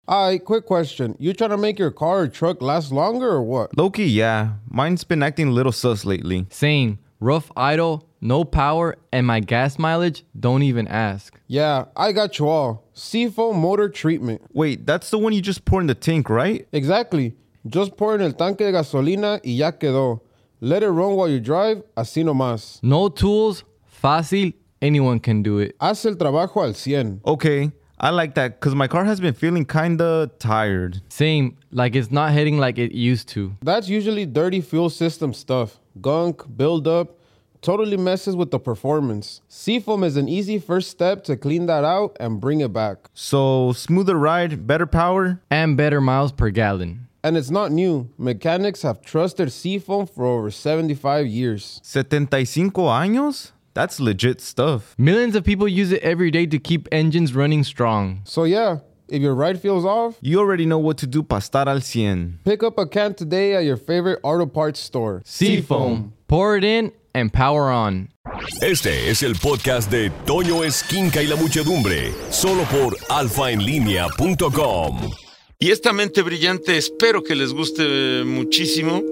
Alright, quick question. You trying to make your car or truck last longer or what? Low-key, yeah. Mine's been acting a little sus lately. Same. Rough idle, no power, and my gas mileage, don't even ask. Yeah, I got you all. Seafoam motor treatment. Wait, that's the one you just pour in the tank, right? Exactly. Just pour en el tanque de gasolina y ya quedó. Let it run while you drive, así nomás. No tools, fácil, anyone can do it. Haz el trabajo al 100. Okay, I like that because my car has been feeling kinda tired. Same, like it's not hitting like it used to. That's usually dirty fuel system stuff. Gunk, buildup, totally messes with the performance. Seafoam is an easy first step to clean that out and bring it back. So, smoother ride, better power? And better miles per gallon. And it's not new. Mechanics have trusted Seafoam for over 75 years. 75 años? That's legit stuff. Millions of people use it every day to keep engines running strong. So yeah, if your ride feels off, You already know what to do para estar al 100. pick up a can today at your favorite auto parts store. Seafoam. Pour it in and power on. Este es el podcast de Toño Esquinca y la Muchedumbre, solo por alfaenlinea.com. Y esta mente brillante espero que les guste muchísimo.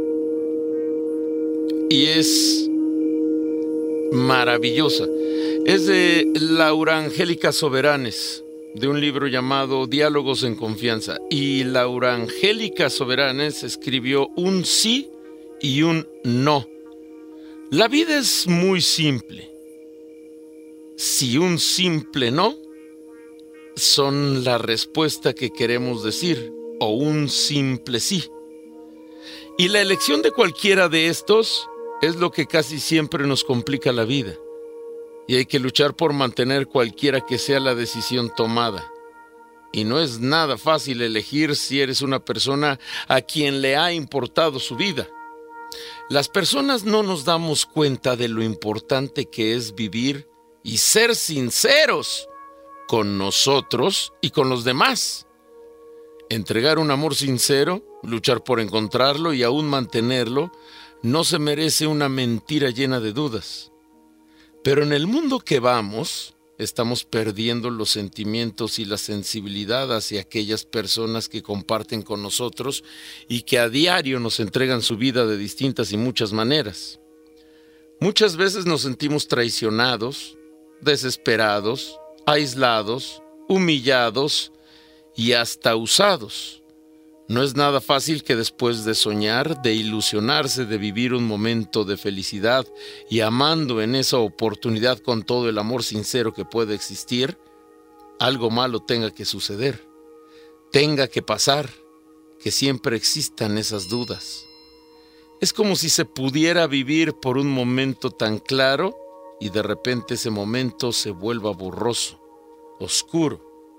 Y es maravillosa. Es de Laura Angélica Soberanes, de un libro llamado Diálogos en Confianza. Y Laura Angélica Soberanes escribió un sí y un no. La vida es muy simple. Si un simple no son la respuesta que queremos decir, o un simple sí. Y la elección de cualquiera de estos es lo que casi siempre nos complica la vida. Y hay que luchar por mantener cualquiera que sea la decisión tomada. Y no es nada fácil elegir si eres una persona a quien le ha importado su vida. Las personas no nos damos cuenta de lo importante que es vivir y ser sinceros con nosotros y con los demás. Entregar un amor sincero, luchar por encontrarlo y aún mantenerlo, no se merece una mentira llena de dudas. Pero en el mundo que vamos, estamos perdiendo los sentimientos y la sensibilidad hacia aquellas personas que comparten con nosotros y que a diario nos entregan su vida de distintas y muchas maneras. Muchas veces nos sentimos traicionados, desesperados, aislados, humillados y hasta usados. No es nada fácil que después de soñar, de ilusionarse, de vivir un momento de felicidad y amando en esa oportunidad con todo el amor sincero que puede existir, algo malo tenga que suceder, tenga que pasar, que siempre existan esas dudas. Es como si se pudiera vivir por un momento tan claro y de repente ese momento se vuelva borroso, oscuro.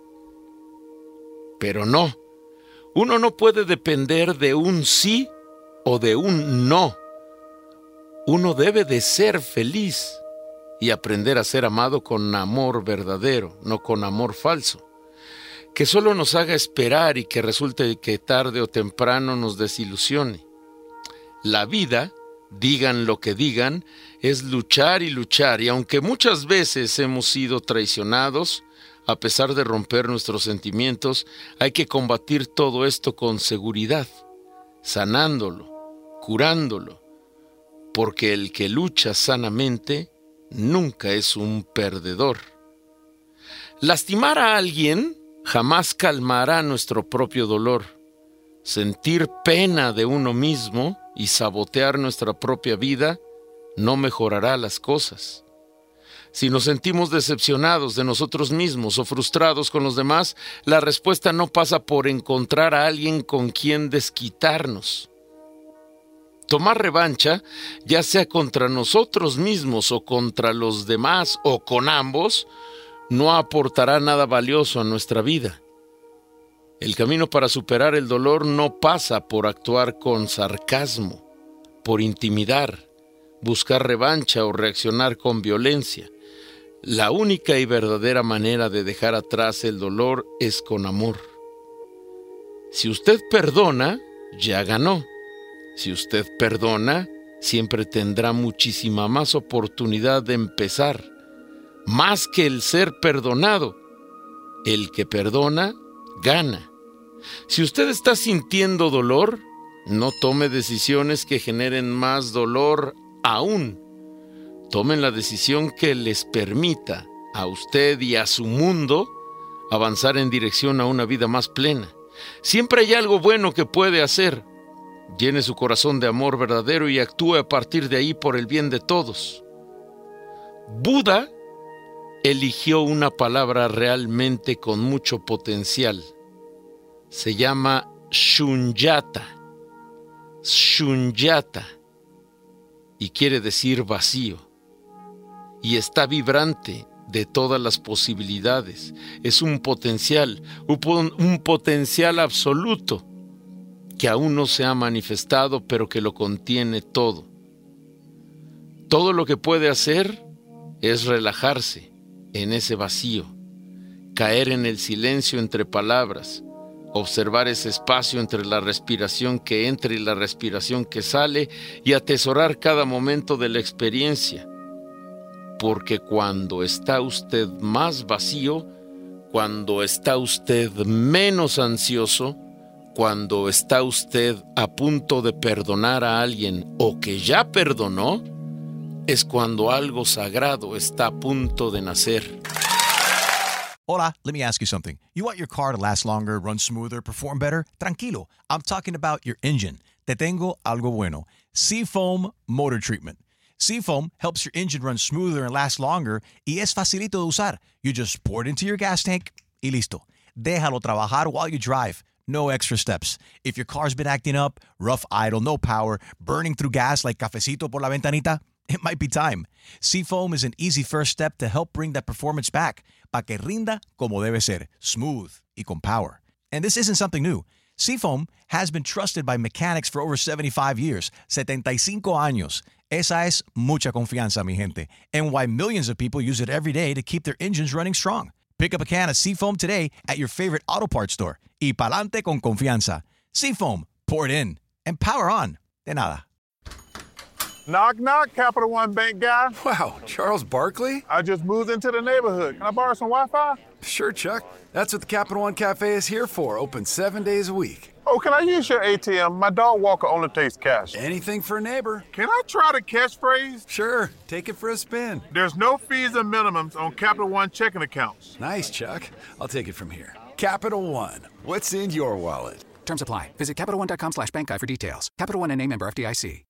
Pero no. Uno no puede depender de un sí o de un no. Uno debe de ser feliz y aprender a ser amado con amor verdadero, no con amor falso, que solo nos haga esperar y que resulte que tarde o temprano nos desilusione. La vida, digan lo que digan, es luchar y aunque muchas veces hemos sido traicionados, a pesar de romper nuestros sentimientos, hay que combatir todo esto con seguridad, sanándolo, curándolo, porque el que lucha sanamente nunca es un perdedor. Lastimar a alguien jamás calmará nuestro propio dolor. Sentir pena de uno mismo y sabotear nuestra propia vida no mejorará las cosas. Si nos sentimos decepcionados de nosotros mismos o frustrados con los demás, la respuesta no pasa por encontrar a alguien con quien desquitarnos. Tomar revancha, ya sea contra nosotros mismos o contra los demás o con ambos, no aportará nada valioso a nuestra vida. El camino para superar el dolor no pasa por actuar con sarcasmo, por intimidar, buscar revancha o reaccionar con violencia. La única y verdadera manera de dejar atrás el dolor es con amor. Si usted perdona, ya ganó. Si usted perdona, siempre tendrá muchísima más oportunidad de empezar. Más que el ser perdonado, el que perdona, gana. Si usted está sintiendo dolor, no tome decisiones que generen más dolor aún. Tomen la decisión que les permita a usted y a su mundo avanzar en dirección a una vida más plena. Siempre hay algo bueno que puede hacer. Llene su corazón de amor verdadero y actúe a partir de ahí por el bien de todos. Buda eligió una palabra realmente con mucho potencial. Se llama Shunyata. Shunyata. Y quiere decir vacío. Y está vibrante de todas las posibilidades. Es un potencial absoluto que aún no se ha manifestado, pero que lo contiene todo. Todo lo que puede hacer es relajarse en ese vacío, caer en el silencio entre palabras, observar ese espacio entre la respiración que entra y la respiración que sale y atesorar cada momento de la experiencia. Porque cuando está usted más vacío, cuando está usted menos ansioso, cuando está usted a punto de perdonar a alguien o que ya perdonó, es cuando algo sagrado está a punto de nacer. Hola, let me ask you something. You want your car to last longer, run smoother, perform better? Tranquilo, I'm talking about your engine. Te tengo algo bueno. Seafoam Motor Treatment. Seafoam helps your engine run smoother and last longer y es facilito de usar. You just pour it into your gas tank y listo. Déjalo trabajar while you drive. No extra steps. If your car's been acting up, rough idle, no power, burning through gas like cafecito por la ventanita, it might be time. Seafoam is an easy first step to help bring that performance back, pa que rinda como debe ser, smooth y con power. And this isn't something new. Seafoam has been trusted by mechanics for over 75 years, 75 años. Esa es mucha confianza, mi gente, and why millions of people use it every day to keep their engines running strong. Pick up a can of Seafoam today at your favorite auto parts store. Y pa'lante con confianza. Seafoam, pour it in and power on. De nada. Knock, knock, Capital One Bank guy. Wow, Charles Barkley? I just moved into the neighborhood. Can I borrow some Wi-Fi? Sure, Chuck. That's what the Capital One Cafe is here for, open 7 days a week. Oh, can I use your ATM? My dog Walker only takes cash. Anything for a neighbor. Can I try the catchphrase? Sure, take it for a spin. There's no fees and minimums on Capital One checking accounts. Nice, Chuck. I'll take it from here. Capital One, what's in your wallet? Terms apply. Visit CapitalOne.com/bankguide for details. Capital One NA, member FDIC.